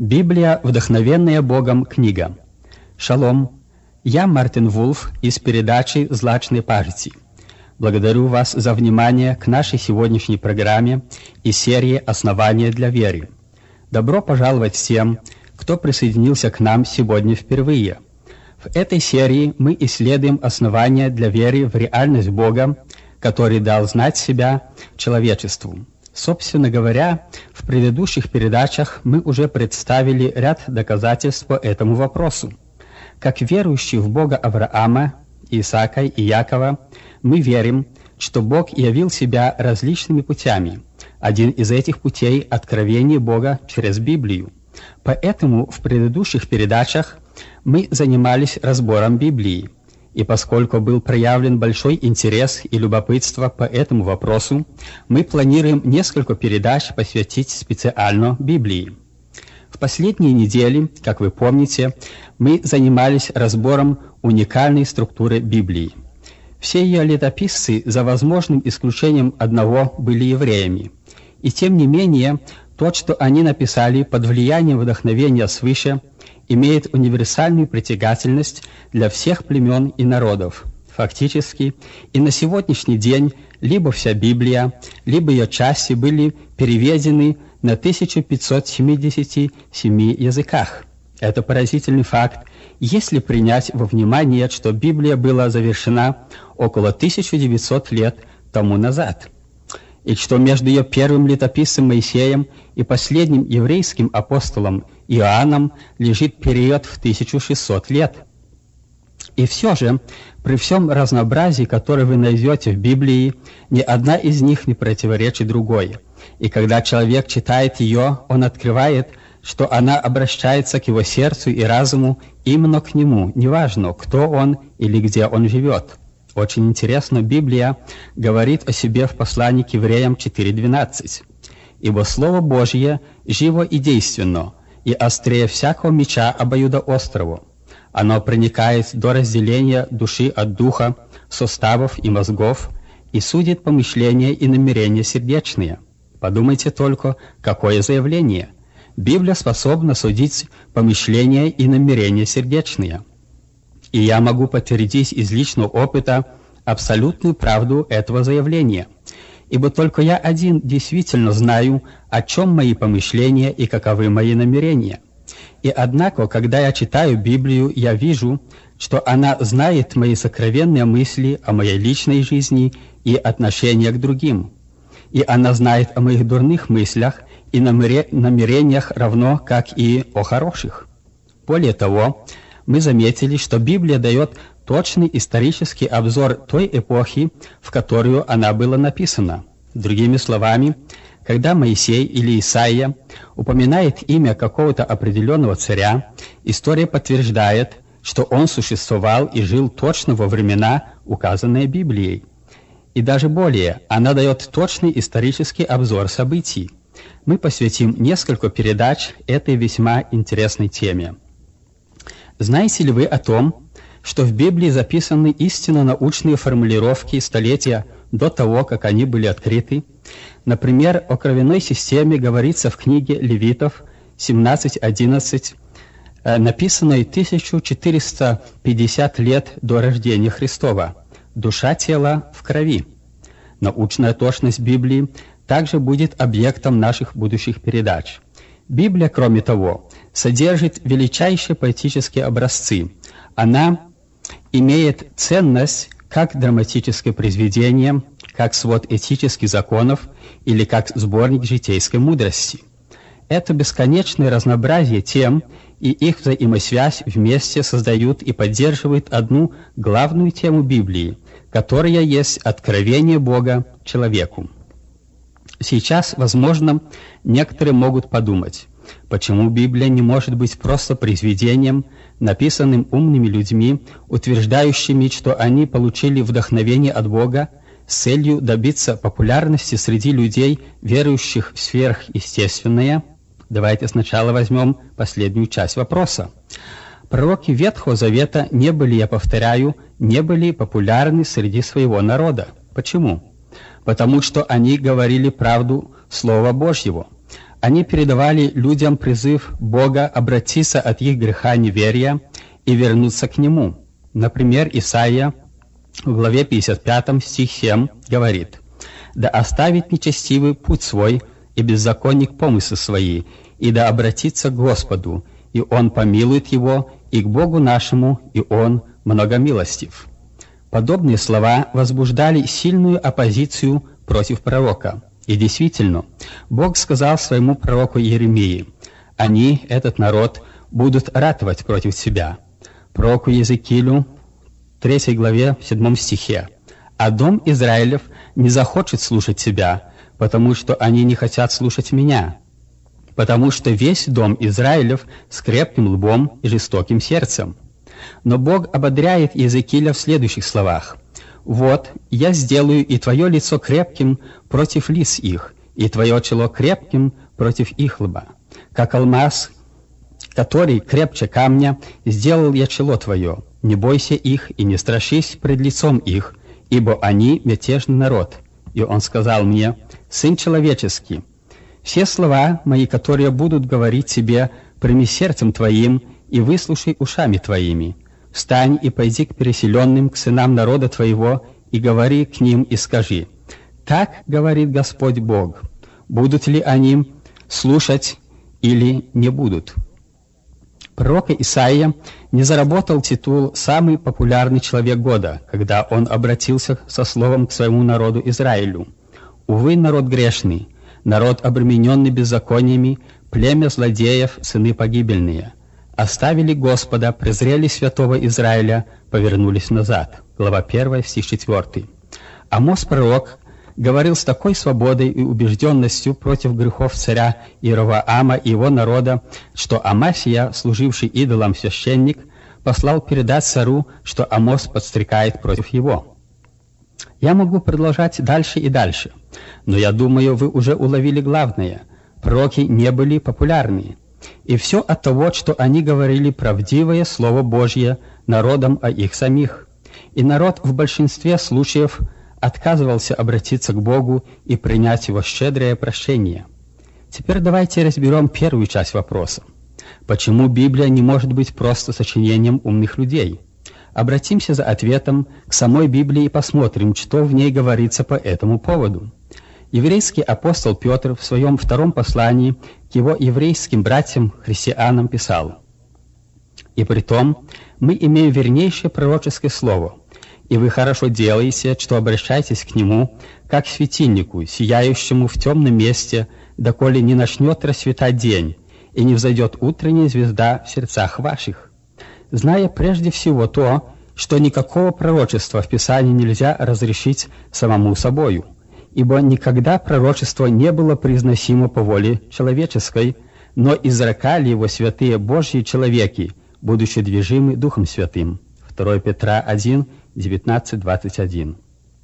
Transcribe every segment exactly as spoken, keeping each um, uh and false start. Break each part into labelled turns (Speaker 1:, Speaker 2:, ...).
Speaker 1: Библия – вдохновенная Богом книга. Шалом, я Мартин Вулф из передачи «Злачные пажиці». Благодарю вас за внимание к нашей сегодняшней программе и серии «Основания для веры». Добро пожаловать всем, кто присоединился к нам сегодня впервые. В этой серии мы исследуем основания для веры в реальность Бога, который дал знать себя человечеству. Собственно говоря, в предыдущих передачах мы уже представили ряд доказательств по этому вопросу. Как верующие в Бога Авраама, Исаака и Якова, мы верим, что Бог явил себя различными путями. Один из этих путей – откровение Бога через Библию. Поэтому в предыдущих передачах мы занимались разбором Библии. И поскольку был проявлен большой интерес и любопытство по этому вопросу, мы планируем несколько передач посвятить специально Библии. В последние недели, как вы помните, мы занимались разбором уникальной структуры Библии. Все ее летописцы, за возможным исключением одного, были евреями. И тем не менее, то, что они написали под влиянием вдохновения свыше, имеет универсальную притягательность для всех племен и народов. Фактически, и на сегодняшний день либо вся Библия, либо ее части были переведены на тысячу пятьсот семидесяти семи языках. Это поразительный факт, если принять во внимание, что Библия была завершена около тысячи девятисот лет тому назад, и что между ее первым летописцем Моисеем и последним еврейским апостолом Иоанном лежит период в тысячу шестьсот лет. И все же, при всем разнообразии, которое вы найдете в Библии, ни одна из них не противоречит другой. И когда человек читает ее, он открывает, что она обращается к его сердцу и разуму именно к нему, неважно, кто он или где он живет. Очень интересно, Библия говорит о себе в послании к евреям четыре двенадцать. «Ибо Слово Божье живо и действенно, и острее всякого меча обоюдоострого. Оно проникает до разделения души от духа, суставов и мозгов, и судит помышления и намерения сердечные». Подумайте только, какое заявление! Библия способна судить помышления и намерения сердечные. И я могу подтвердить из личного опыта абсолютную правду этого заявления, ибо только я один действительно знаю, о чем мои помышления и каковы мои намерения. И однако, когда я читаю Библию, я вижу, что она знает мои сокровенные мысли о моей личной жизни и отношения к другим. И она знает о моих дурных мыслях и намерениях равно, как и о хороших. Более того, мы заметили, что Библия дает точный исторический обзор той эпохи, в которую она была написана. Другими словами, когда Моисей или Исаия упоминает имя какого-то определенного царя, история подтверждает, что он существовал и жил точно во времена, указанные Библией. И даже более, она дает точный исторический обзор событий. Мы посвятим несколько передач этой весьма интересной теме. Знаете ли вы о том, что в Библии записаны истинно научные формулировки столетия до того, как они были открыты? Например, о кровяной системе говорится в книге Левитов семнадцать одиннадцать, написанной тысяча четыреста пятьдесят лет до рождения Христова. Душа тела в крови. Научная точность Библии также будет объектом наших будущих передач. Библия, кроме того, содержит величайшие поэтические образцы. Она имеет ценность как драматическое произведение, как свод этических законов или как сборник житейской мудрости. Это бесконечное разнообразие тем и их взаимосвязь вместе создают и поддерживают одну главную тему Библии, которая есть откровение Бога человеку. Сейчас, возможно, некоторые могут подумать, почему Библия не может быть просто произведением, написанным умными людьми, утверждающими, что они получили вдохновение от Бога с целью добиться популярности среди людей, верующих в сверхъестественное. Давайте сначала возьмем последнюю часть вопроса. Пророки Ветхого Завета не были, я повторяю, не были популярны среди своего народа. Почему? Потому что они говорили правду Слова Божьего. Они передавали людям призыв Бога обратиться от их греха неверия и вернуться к Нему. Например, Исаия в главе пятьдесят пять, стих семь говорит: «Да оставит нечестивый путь свой, и беззаконник помыслы свои, и да обратится к Господу, и Он помилует его, и к Богу нашему, и Он многомилостив». Подобные слова возбуждали сильную оппозицию против пророка. И действительно, Бог сказал своему пророку Иеремии: «Они, этот народ, будут ратовать против тебя». Пророку Иезекиилю, третьей главе, седьмом стихе: «А дом Израилев не захочет слушать тебя, потому что они не хотят слушать меня, потому что весь дом Израилев с крепким лбом и жестоким сердцем». Но Бог ободряет Иезекииля в следующих словах: «Вот, я сделаю и твое лицо крепким против лиц их, и твое чело крепким против их лба. Как алмаз, который крепче камня, сделал я чело твое. Не бойся их и не страшись пред лицом их, ибо они мятежный народ». И он сказал мне: «Сын человеческий, все слова мои, которые будут говорить тебе, прими сердцем твоим и выслушай ушами твоими. Встань и пойди к переселенным, к сынам народа твоего, и говори к ним и скажи: так говорит Господь Бог, будут ли они слушать или не будут». Пророк Исаия не заработал титул «самый популярный человек года», когда он обратился со словом к своему народу Израилю. Увы, народ грешный, народ, обремененный беззакониями, племя злодеев, сыны погибельные. Оставили Господа, презрели святого Израиля, повернулись назад. Глава первая, стих четвёртый. Амос пророк говорил с такой свободой и убежденностью против грехов царя Иеровоама и его народа, что Амасия, служивший идолам священник, послал передать царю, что Амос подстрекает против его. Я могу продолжать дальше и дальше, но я думаю, вы уже уловили главное. Пророки не были популярны. И все от того, что они говорили правдивое Слово Божье народам о их самих. И народ в большинстве случаев отказывался обратиться к Богу и принять Его щедрое прощение. Теперь давайте разберем первую часть вопроса. Почему Библия не может быть просто сочинением умных людей? Обратимся за ответом к самой Библии и посмотрим, что в ней говорится по этому поводу. Еврейский апостол Петр в своем втором послании к его еврейским братьям-христианам писал: «И притом мы имеем вернейшее пророческое слово, и вы хорошо делаете, что обращаетесь к нему, как к светильнику, сияющему в темном месте, доколе не начнет расцветать день, и не взойдет утренняя звезда в сердцах ваших, зная прежде всего то, что никакого пророчества в Писании нельзя разрешить самому собою, ибо никогда пророчество не было произносимо по воле человеческой, но изрекали его святые Божьи человеки, будучи движимы Духом Святым». второе Петра один, девятнадцать, двадцать один.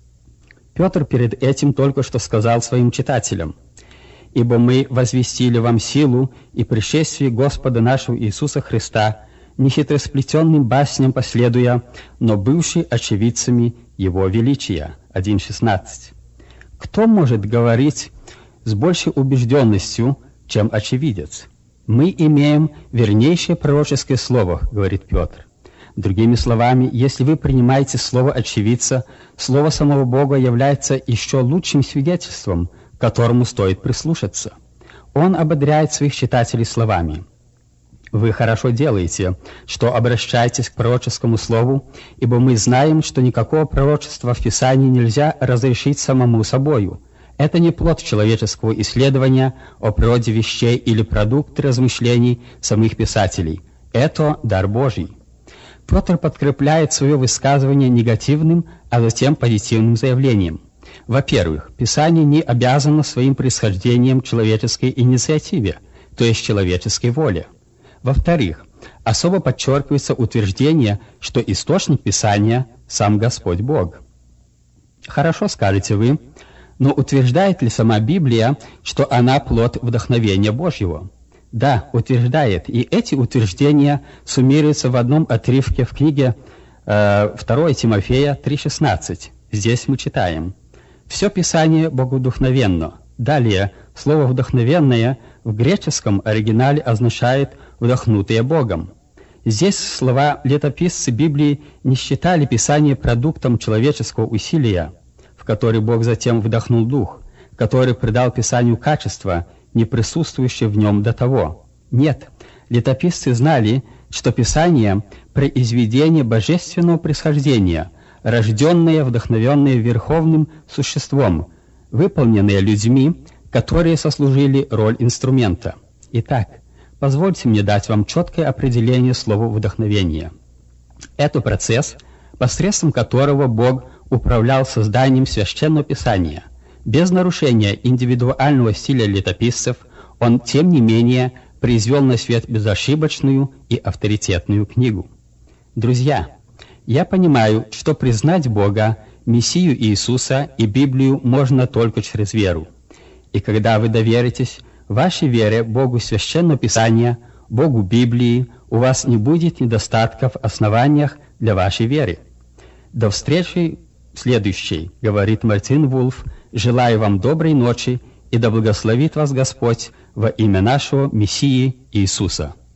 Speaker 1: Петр перед этим только что сказал своим читателям: «Ибо мы возвестили вам силу и пришествие Господа нашего Иисуса Христа, не хитросплетенным басням последуя, но бывший очевидцами Его величия». один шестнадцать. Кто может говорить с большей убежденностью, чем очевидец? «Мы имеем вернейшее пророческое слово», — говорит Петр. Другими словами, если вы принимаете слово очевидца, слово самого Бога является еще лучшим свидетельством, к которому стоит прислушаться. Он ободряет своих читателей словами: «Вы хорошо делаете, что обращаетесь к пророческому слову, ибо мы знаем, что никакого пророчества в Писании нельзя разрешить самому собою. Это не плод человеческого исследования о природе вещей или продукт размышлений самих писателей. Это дар Божий». Петр подкрепляет свое высказывание негативным, а затем позитивным заявлением. Во-первых, Писание не обязано своим происхождением человеческой инициативе, то есть человеческой воле. Во-вторых, особо подчеркивается утверждение, что источник Писания – сам Господь Бог. Хорошо, скажете вы, но утверждает ли сама Библия, что она плод вдохновения Божьего? Да, утверждает, и эти утверждения суммируются в одном отрывке в книге э, второе Тимофея три шестнадцать. Здесь мы читаем: «Все Писание богодухновенно». Далее Слово «вдохновенное» в греческом оригинале означает «вдохнутые Богом». Здесь слова летописцы Библии не считали Писание продуктом человеческого усилия, в который Бог затем вдохнул Дух, который придал Писанию качество, не присутствующее в нем до того. Нет, летописцы знали, что Писание – произведение божественного происхождения, рожденное, вдохновенное Верховным Существом, выполненное людьми, которые сослужили роль инструмента. Итак, позвольте мне дать вам четкое определение слова «вдохновение». Это процесс, посредством которого Бог управлял созданием Священного Писания. Без нарушения индивидуального стиля летописцев он, тем не менее, произвел на свет безошибочную и авторитетную книгу. Друзья, я понимаю, что признать Бога, Мессию Иисуса и Библию можно только через веру. И когда вы доверитесь вашей вере Богу Священного Писания, Богу Библии, у вас не будет недостатков в основаниях для вашей веры. До встречи следующей, говорит Мартин Вулф, желаю вам доброй ночи, и да благословит вас Господь во имя нашего Мессии Иисуса.